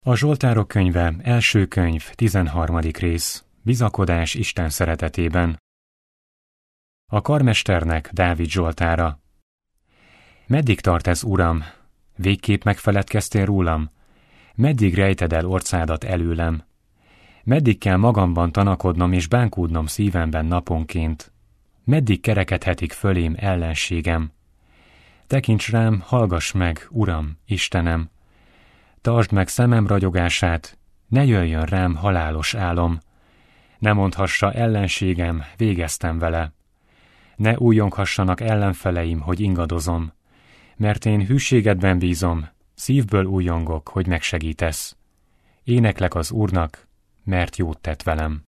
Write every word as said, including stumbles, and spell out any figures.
A Zsoltárok könyve, első könyv, tizenharmadik rész. Bizakodás Isten szeretetében. A karmesternek Dávid zsoltára. Meddig tart ez, Uram? Végképp megfeledkeztél rólam? Meddig rejted el orcádat előlem? Meddig kell magamban tanakodnom és bánkódnom szívemben naponként? Meddig kerekedhetik fölém ellenségem? Tekints rám, hallgass meg, Uram, Istenem! Tartsd meg szemem ragyogását, ne jöjjön rám halálos álom. Ne mondhassa ellenségem, végeztem vele. Ne újjonghassanak ellenfeleim, hogy ingadozom, mert én hűségedben bízom, szívből újjongok, hogy megsegítesz. Éneklek az Úrnak, mert jót tett velem.